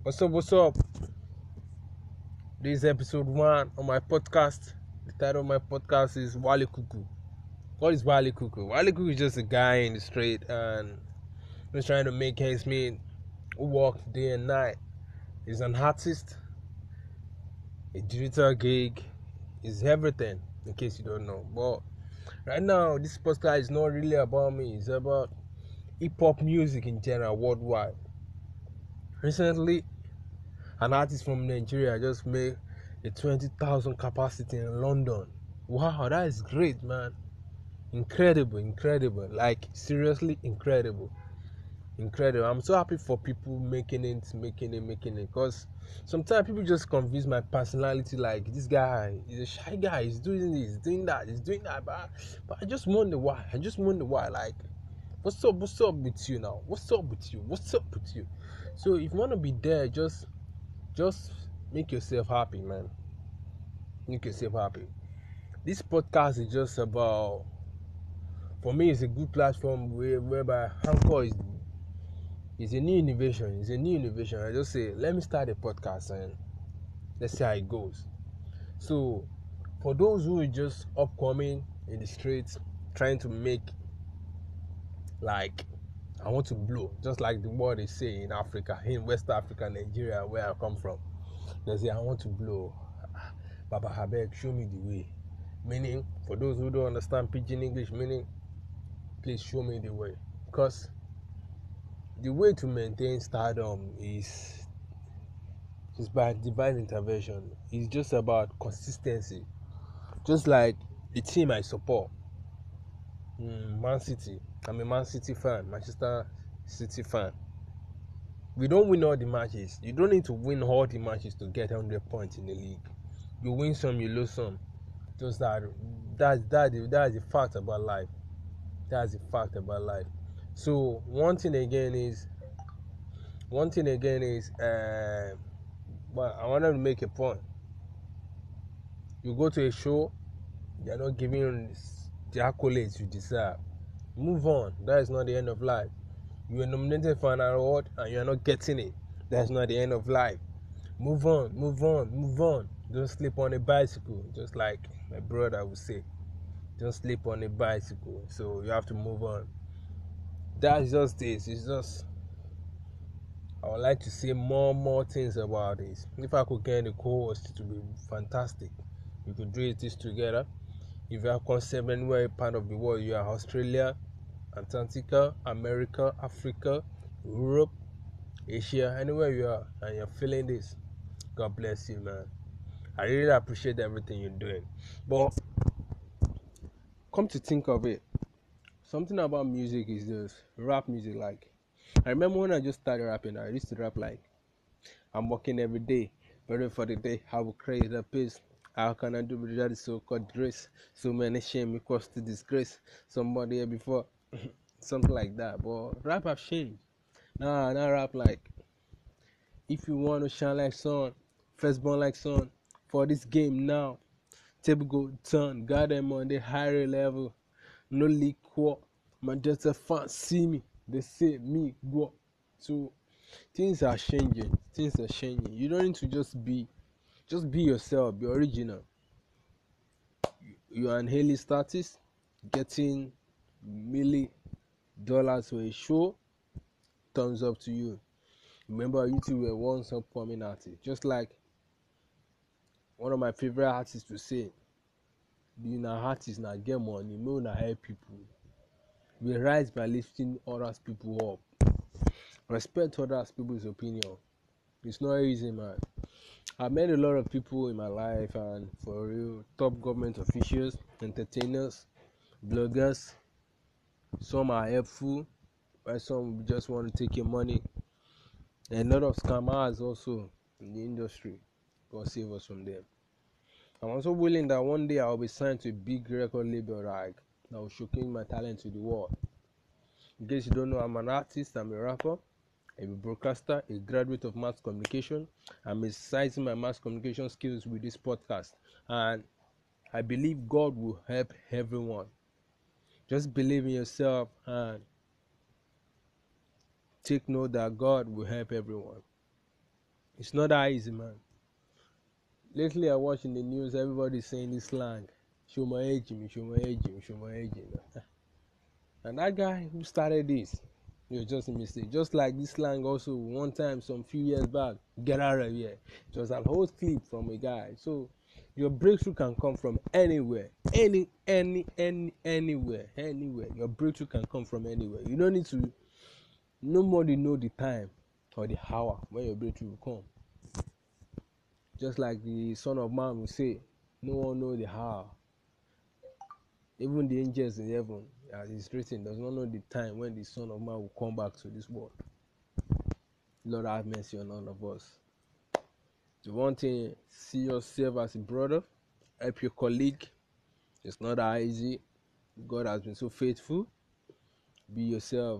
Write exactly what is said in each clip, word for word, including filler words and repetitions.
What's up? What's up? This is episode one of my podcast. The title of my podcast is Wale Kuku. What is Wale Kuku? Wale Kuku is just a guy in the street and he's trying to make ends meet, who works day and night. He's an artist, a digital gig, he's everything, in case you don't know. But right now, this podcast is not really about me, it's about hip hop music in general worldwide. Recently, an artist from Nigeria just made a twenty thousand capacity in London. Wow, that is great, man. Incredible, incredible. Like, seriously incredible. Incredible. I'm so happy for people making it, making it, making it. Because sometimes people just confuse my personality. Like, this guy is a shy guy. He's doing this, he's doing that, he's doing that. But, but I just wonder why. I just wonder why. Like, what's up? What's up with you now? What's up with you? What's up with you? So, if you want to be there, just just make yourself happy, man. Make yourself happy. This podcast is just about, for me, it's a good platform where, whereby Anchor is is a new innovation. It's a new innovation. I just say, let me start a podcast and let's see how it goes. So, for those who are just upcoming in the streets, trying to make, like, I want to blow, just like the word they say in Africa, in West Africa, Nigeria, where I come from. They say, I want to blow. Baba Habek, show me the way. Meaning, for those who don't understand Pidgin English, meaning, please show me the way. Because the way to maintain stardom is, is by divine intervention. It's just about consistency. Just like the team I support, mm, Man City. I'm a Man City fan, Manchester City fan. We don't win all the matches. You don't need to win all the matches to get one hundred points in the league. You win some, you lose some. Just that, that's that, that's the fact about life. That's the fact about life. So one thing again is, one thing again is, uh, well, I wanted to make a point. You go to a show, they're not giving you the accolades you deserve. Move on. That is not the end of life. You were nominated for an award and you are not getting it. That's not the end of life. Move on, move on, move on. Don't sleep on a bicycle, just like my brother would say. Don't sleep on a bicycle. So you have to move on. That's just this. It's just, I would like to say more more things about this. If I could get a co-host, it would be fantastic. We could do this together. If you are concerned anywhere part of the world, you are Australia, Antarctica, America, Africa, Europe, Asia, anywhere you are, and you're feeling this, God bless you, man. I really appreciate everything you're doing. But come to think of it, something about music is just rap music. Like, I remember when I just started rapping, I used to rap like, I'm working every day, ready for the day, I will create a peace. How can I do without the so-called grace? So many shame equals to disgrace. Somebody here before, something like that. But rap have changed. Nah, now rap like, if you want to shine like sun, firstborn like sun, for this game now, table go turn, got them on the higher level, no liquor, my just a fan see me, they say me go. So things are changing, things are changing. You don't need to just be, just be yourself, be original. You are an Haley status, getting million dollars for a show, thumbs up to you. Remember, you two were once upcoming artists. Just like one of my favorite artists to say, being an artist now get money, no na help people. We rise by lifting other people up. Respect other people's opinion. It's not easy, man. I've met a lot of people in my life, and for real, top government officials, entertainers, bloggers. Some are helpful, while some just want to take your money. And a lot of scammers also in the industry. God save us from them. I'm also willing that one day I'll be signed to a big record label like that will showcase my talent to the world. In case you don't know, I'm an artist, I'm a rapper, I'm a broadcaster, a graduate of mass communication. I'm exercising my mass communication skills with this podcast. And I believe God will help everyone. Just believe in yourself and take note that God will help everyone. It's not that easy, man. Lately, I watch in the news, everybody's saying this slang. Show my age, me, show my age, me, show my age. And that guy who started this, it was just a mistake. Just like this slang also, one time, some few years back, get out of here. It was an whole clip from a guy. So, your breakthrough can come from anywhere. Any, any, any, anywhere. Anywhere. Your breakthrough can come from anywhere. You don't need to, nobody know the time or the hour when your breakthrough will come. Just like the Son of Man will say, no one knows the hour. Even the angels in heaven, as it's written, does not know the time when the Son of Man will come back to this world. Lord have mercy on all of us. The one thing, see yourself as a brother, help your colleague. It's not that easy. God has been so faithful. Be yourself.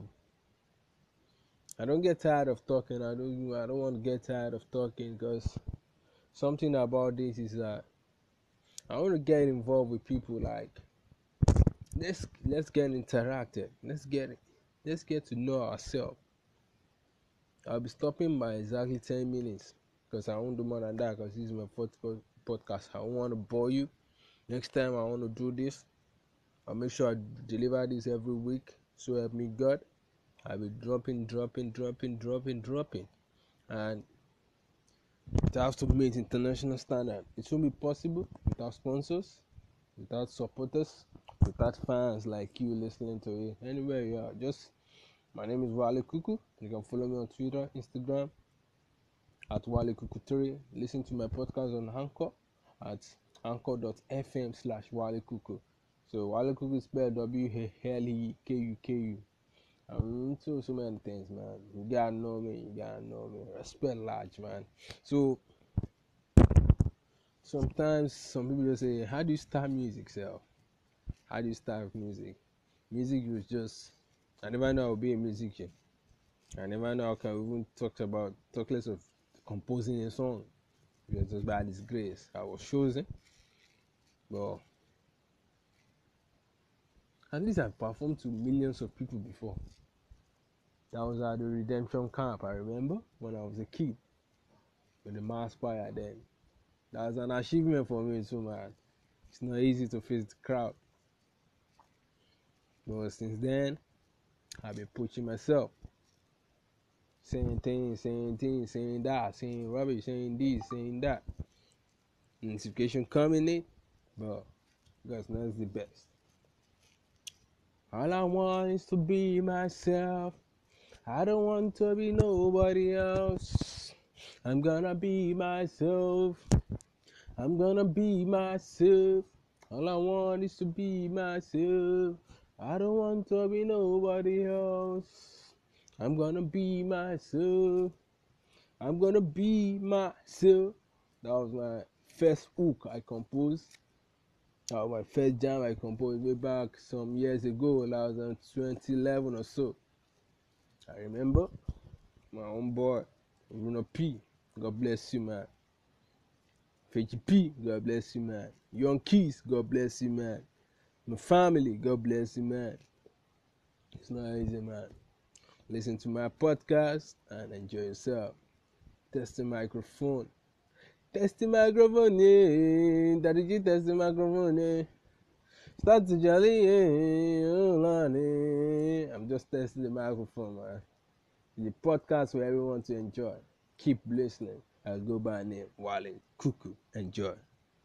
I don't get tired of talking. I don't. I don't want to get tired of talking because something about this is that I want to get involved with people. Like let's let's get interactive. Let's get let's get to know ourselves. I'll be stopping by exactly ten minutes because I won't do more than that because this is my fourth podcast. I don't want to bore you. Next time I want to do this, I'll make sure I deliver this every week. So help me God. I'll be dropping, dropping, dropping, dropping, dropping. And it has to meet international standard. It won't be possible without sponsors, without supporters, without fans like you listening to it. Anywhere you are, just my name is Wale Kuku. You can follow me on Twitter, Instagram at Wale Kuku three. Listen to my podcast on Anchor at anchor.fm slash Wale Kuku. So Wale Kuku is spelled W A L E K U K U. I'm into so many things, man. You gotta know me, you gotta know me. Respect large, man. So sometimes some people just say, how do you start music, self? How do you start music? Music was just, I never know I would be a musician. I never know I can even talk about, talk less of composing a song. It was just by His grace. I was chosen. But at least I've performed to millions of people before. That was at the Redemption Camp, I remember, when I was a kid. With the mass choir then. That was an achievement for me too, man. It's not easy to face the crowd. But since then, I've been pushing myself. Saying things, saying things, saying that, saying rubbish, saying this, saying that. Notification coming in, but God's not the best. All I want is to be myself. I don't want to be nobody else. I'm gonna be myself. I'm gonna be myself. All I want is to be myself. I don't want to be nobody else. I'm gonna be myself. I'm gonna be myself. That was my first hook I composed. That was my first jam I composed way back some years ago. That was in twenty eleven or so. I remember my own boy, Bruno P. God bless you, man. Fetchy P. God bless you, man. Young Keys. God bless you, man. My family. God bless you, man. It's not easy, man. Listen to my podcast and enjoy yourself. Test the microphone. Test the microphone, yeah. Daddy G, test the microphone, yeah. Start to jolly, yeah. Oh, Lord, yeah. I'm just testing the microphone, man. The podcast for everyone to enjoy. Keep listening. I'll go by name Wale Kuku. Enjoy.